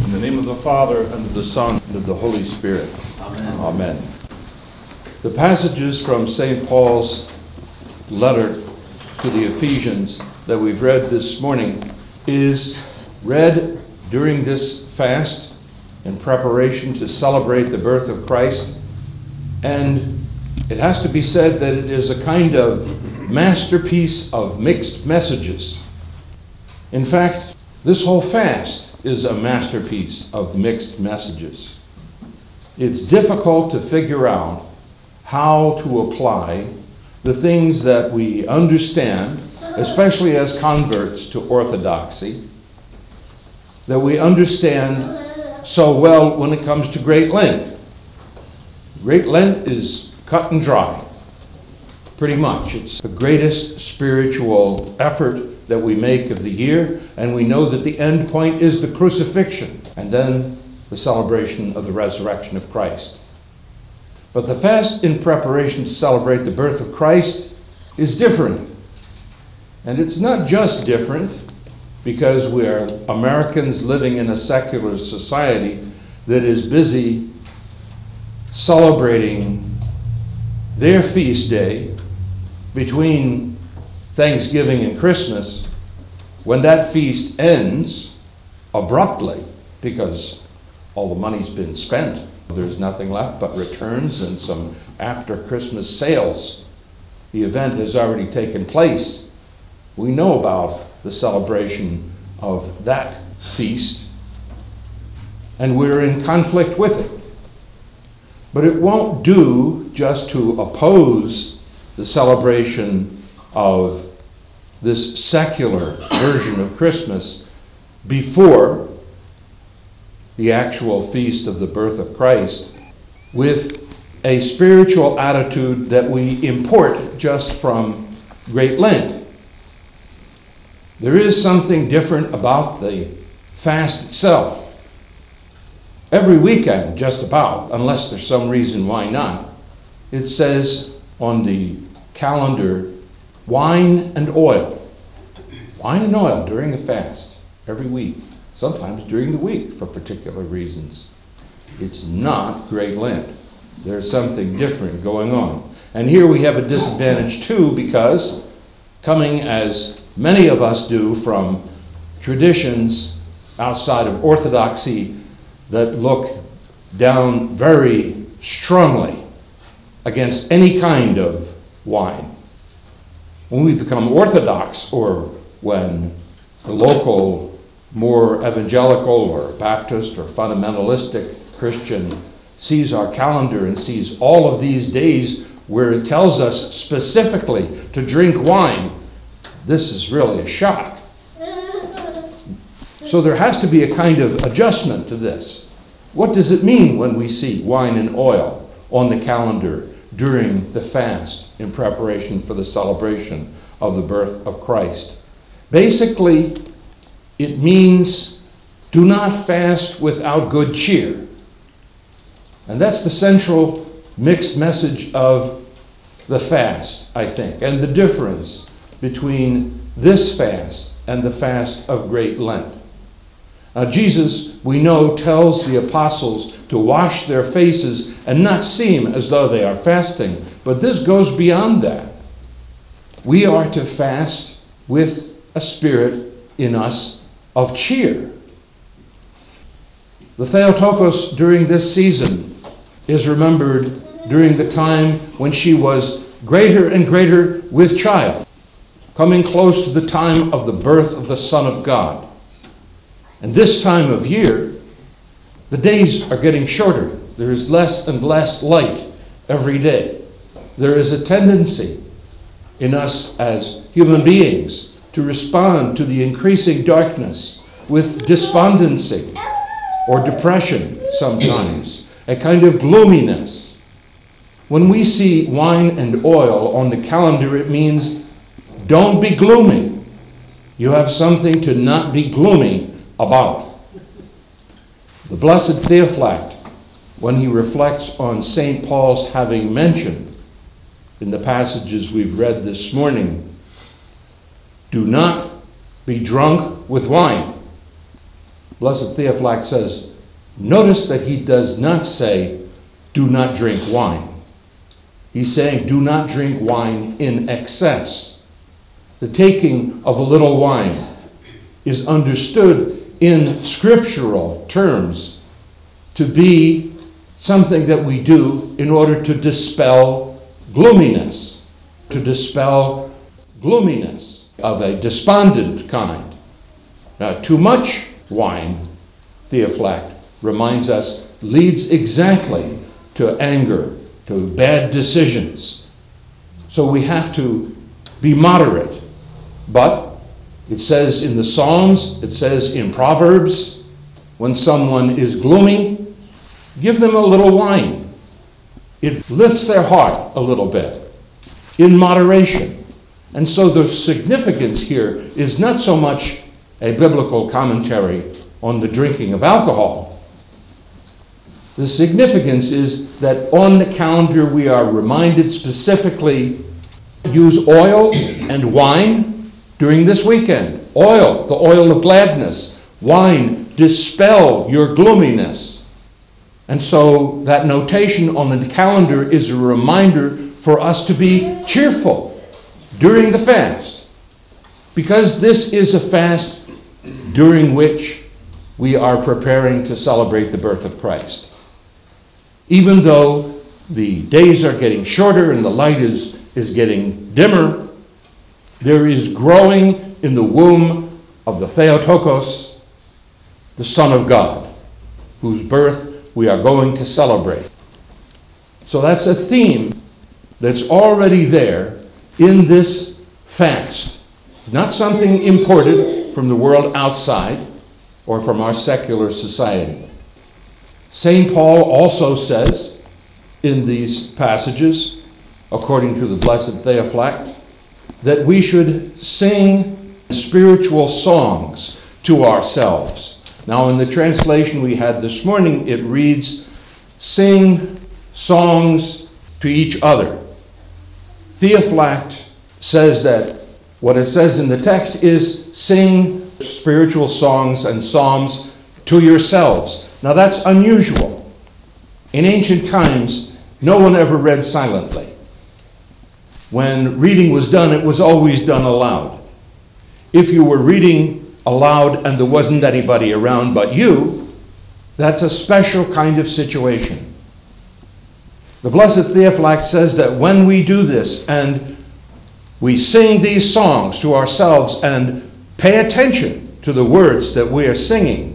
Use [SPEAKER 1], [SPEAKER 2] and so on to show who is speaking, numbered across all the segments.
[SPEAKER 1] In the name of the Father, and of the Son, and of the Holy Spirit.
[SPEAKER 2] Amen.
[SPEAKER 1] Amen. The passages from St. Paul's letter to the Ephesians that we've read this morning is read during this fast in preparation to celebrate the birth of Christ. And it has to be said that it is a kind of masterpiece of mixed messages. In fact, this whole fast is a masterpiece of mixed messages. It's difficult to figure out how to apply the things that we understand, especially as converts to orthodoxy, that we understand so well when it comes to Great Lent. Great Lent is cut and dry, pretty much. It's the greatest spiritual effort that we make of the year, and we know that the end point is the crucifixion, and then the celebration of the resurrection of Christ. But the fast in preparation to celebrate the birth of Christ is different. And it's not just different because we are Americans living in a secular society that is busy celebrating their feast day between Thanksgiving and Christmas, when that feast ends abruptly because all the money's been spent. There's nothing left but returns and some after Christmas sales. The event has already taken place. We know about the celebration of that feast, and we're in conflict with it. But it won't do just to oppose the celebration of this secular version of Christmas before the actual feast of the birth of Christ with a spiritual attitude that we import just from Great Lent. There is something different about the fast itself. Every weekend, just about, unless there's some reason why not, it says on the calendar, wine and oil. Wine and oil during the fast, every week. Sometimes during the week for particular reasons. It's not Great Lent. There's something different going on. And here we have a disadvantage too, because coming as many of us do from traditions outside of orthodoxy that look down very strongly against any kind of wine. When we become Orthodox, or when the local, more evangelical or Baptist or fundamentalistic Christian sees our calendar and sees all of these days where it tells us specifically to drink wine, this is really a shock. So there has to be a kind of adjustment to this. What does it mean when we see wine and oil on the calendar during the fast in preparation for the celebration of the birth of Christ? Basically, it means do not fast without good cheer. And that's the central mixed message of the fast, I think, and the difference between this fast and the fast of Great Lent. Now, Jesus, we know, tells the apostles to wash their faces and not seem as though they are fasting, but this goes beyond that. We are to fast with a spirit in us of cheer. The Theotokos during this season is remembered during the time when she was greater and greater with child, coming close to the time of the birth of the Son of God. And this time of year, the days are getting shorter. There is less and less light every day. There is a tendency in us as human beings to respond to the increasing darkness with despondency or depression sometimes, a kind of gloominess. When we see wine and oil on the calendar, it means don't be gloomy. You have something to not be gloomy about. The Blessed Theophylact, when he reflects on St. Paul's having mentioned in the passages we've read this morning, do not be drunk with wine. Blessed Theophylact says, notice that he does not say, do not drink wine. He's saying, do not drink wine in excess. The taking of a little wine is understood in scriptural terms to be something that we do in order to dispel gloominess, of a despondent kind. Now, too much wine, Theophylact reminds us, leads exactly to anger, to bad decisions. So we have to be moderate. But it says in the Psalms, it says in Proverbs, when someone is gloomy, give them a little wine. It lifts their heart a little bit, in moderation. And so the significance here is not so much a biblical commentary on the drinking of alcohol. The significance is that on the calendar we are reminded specifically to use oil and wine during this weekend. Oil, the oil of gladness. Wine, dispel your gloominess. And so that notation on the calendar is a reminder for us to be cheerful during the fast. Because this is a fast during which we are preparing to celebrate the birth of Christ. Even though the days are getting shorter and the light is getting dimmer, there is growing in the womb of the Theotokos, the Son of God, whose birth we are going to celebrate. So that's a theme that's already there in this fast. It's not something imported from the world outside or from our secular society. St. Paul also says in these passages, according to the Blessed Theophylact, that we should sing spiritual songs to ourselves. Now, in the translation we had this morning, it reads, sing songs to each other. Theophylact says that what it says in the text is sing spiritual songs and psalms to yourselves. Now that's unusual. In ancient times, no one ever read silently. When reading was done, it was always done aloud. If you were reading aloud and there wasn't anybody around but you, that's a special kind of situation. The Blessed Theophylact says that when we do this and we sing these songs to ourselves and pay attention to the words that we are singing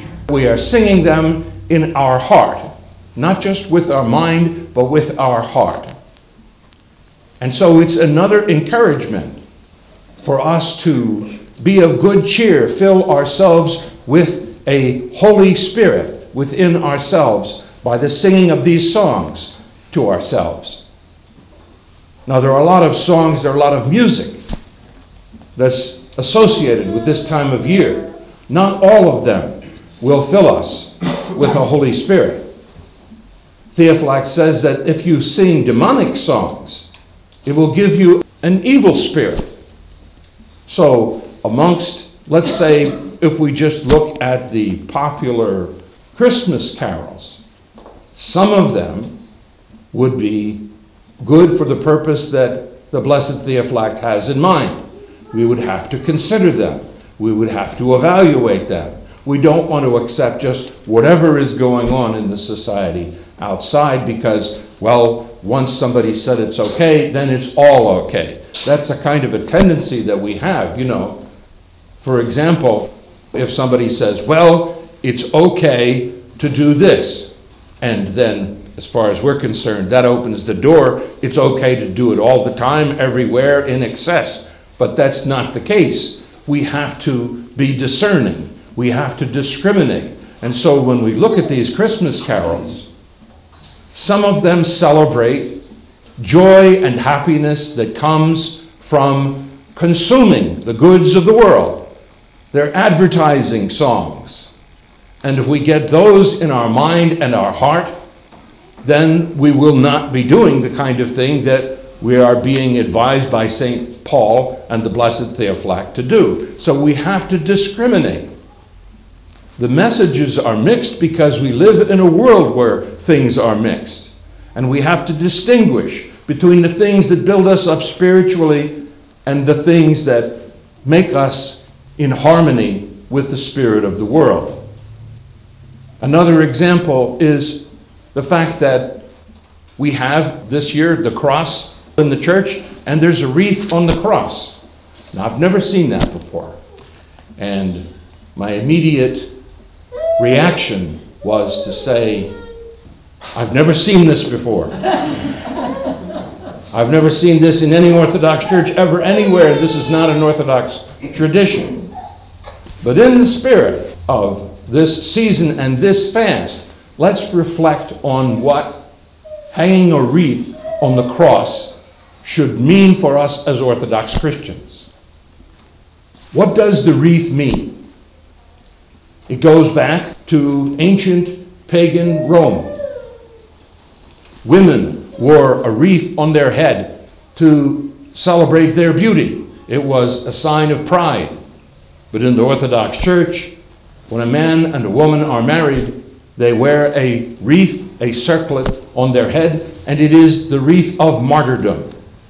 [SPEAKER 1] them in our heart, not just with our mind, but with our heart. And so it's another encouragement for us to be of good cheer, fill ourselves with a Holy Spirit within ourselves by the singing of these songs to ourselves. Now, there are a lot of songs, there are a lot of music that's associated with this time of year. Not all of them will fill us with the Holy Spirit. Theophylact says that if you sing demonic songs, it will give you an evil spirit. So amongst, let's say, if we just look at the popular Christmas carols, some of them would be good for the purpose that the Blessed Theophylact has in mind. We would have to consider them. We would have to evaluate them. We don't want to accept just whatever is going on in the society outside because, well, once somebody said it's okay, then it's all okay. That's a kind of a tendency that we have, you know. For example, if somebody says, well, it's okay to do this, and then as far as we're concerned, that opens the door. It's okay to do it all the time, everywhere, in excess. But that's not the case. We have to be discerning. We have to discriminate. And so when we look at these Christmas carols, some of them celebrate joy and happiness that comes from consuming the goods of the world. They're advertising songs. And if we get those in our mind and our heart, then we will not be doing the kind of thing that we are being advised by St. Paul and the Blessed Theophylact to do. So we have to discriminate. The messages are mixed because we live in a world where things are mixed. And we have to distinguish between the things that build us up spiritually and the things that make us in harmony with the spirit of the world. Another example is the fact that we have this year the cross in the church, and there's a wreath on the cross. Now, I've never seen that before. And my immediate reaction was to say, I've never seen this before. I've never seen this in any Orthodox church ever anywhere. This is not an Orthodox tradition. But in the spirit of this season and this fast, let's reflect on what hanging a wreath on the cross should mean for us as Orthodox Christians. What does the wreath mean? It goes back to ancient pagan Rome. Women wore a wreath on their head to celebrate their beauty. It was a sign of pride. But in the Orthodox Church, when a man and a woman are married, they wear a wreath, a circlet on their head, and it is the wreath of martyrdom.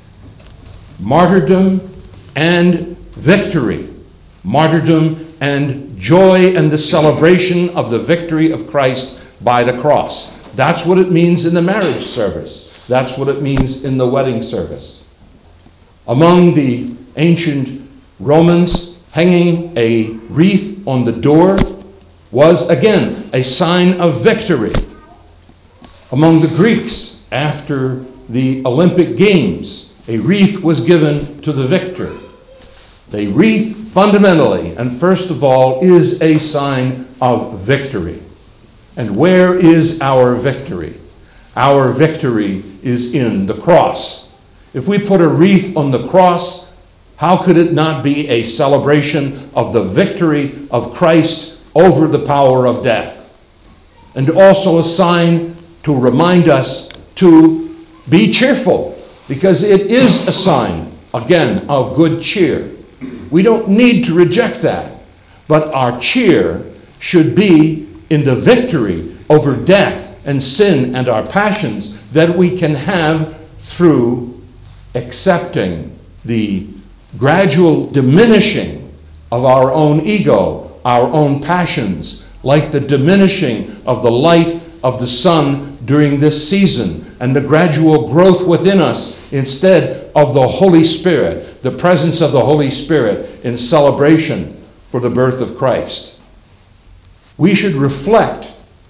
[SPEAKER 1] Martyrdom and victory. Martyrdom and joy and the celebration of the victory of Christ by the cross. That's what it means in the marriage service. That's what it means in the wedding service. Among the ancient Romans, hanging a wreath on the door was again a sign of victory. Among the Greeks, after the Olympic Games, a wreath was given to the victor. The wreath fundamentally and first of all is a sign of victory. And where is our victory? Our victory is in the cross. If we put a wreath on the cross, how could it not be a celebration of the victory of Christ over the power of death? And also a sign to remind us to be cheerful, because it is a sign, again, of good cheer. We don't need to reject that, but our cheer should be in the victory over death and sin and our passions that we can have through accepting the gradual diminishing of our own ego, our own passions, like the diminishing of the light of the sun during this season, and the gradual growth within us instead of the Holy Spirit, the presence of the Holy Spirit in celebration for the birth of Christ. We should reflect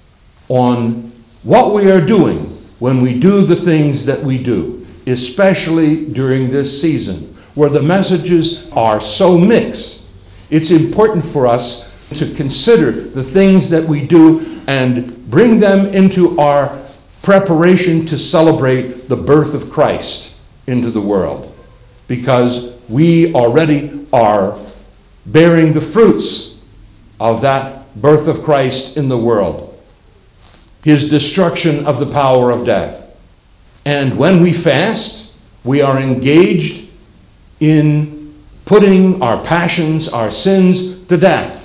[SPEAKER 1] on what we are doing when we do the things that we do, especially during this season, where the messages are so mixed. It's important for us to consider the things that we do and bring them into our preparation to celebrate the birth of Christ into the world, because we already are bearing the fruits of that birth of Christ in the world, his destruction of the power of death. And when we fast, we are engaged in putting our passions, our sins to death.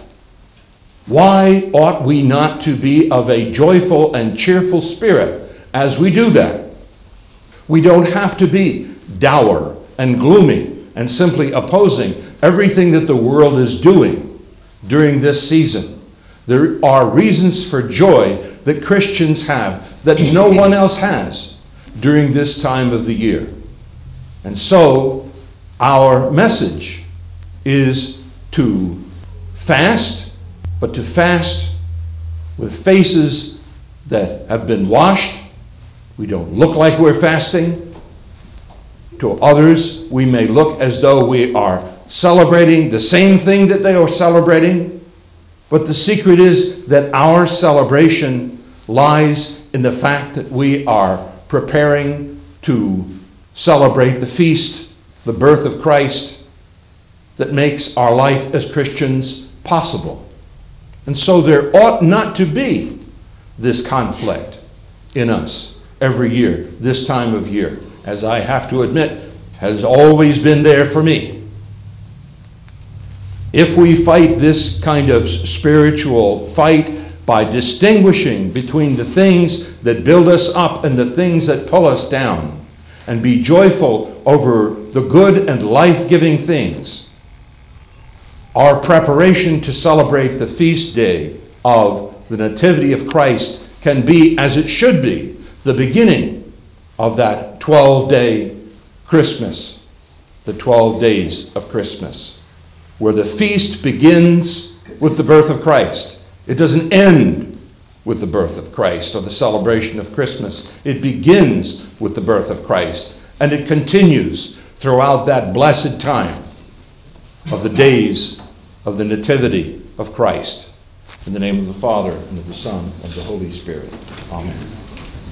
[SPEAKER 1] Why ought we not to be of a joyful and cheerful spirit as we do that? We don't have to be dour and gloomy and simply opposing everything that the world is doing during this season. There are reasons for joy that Christians have that no one else has during this time of the year. And so our message is to fast, but to fast with faces that have been washed. We don't look like we're fasting. To others, we may look as though we are celebrating the same thing that they are celebrating. But the secret is that our celebration lies in the fact that we are preparing to celebrate the feast, the birth of Christ, that makes our life as Christians possible. And so there ought not to be this conflict in us every year, this time of year, as I have to admit, has always been there for me. If we fight this kind of spiritual fight by distinguishing between the things that build us up and the things that pull us down, and be joyful over the good and life-giving things, our preparation to celebrate the feast day of the Nativity of Christ can be, as it should be, the beginning of that 12-day Christmas, the 12 days of Christmas, where the feast begins with the birth of Christ. It doesn't end with the birth of Christ or the celebration of Christmas. It begins with the birth of Christ, and it continues throughout that blessed time of the days of the Nativity of Christ. In the name of the Father, and of the Son, and of the Holy Spirit. Amen.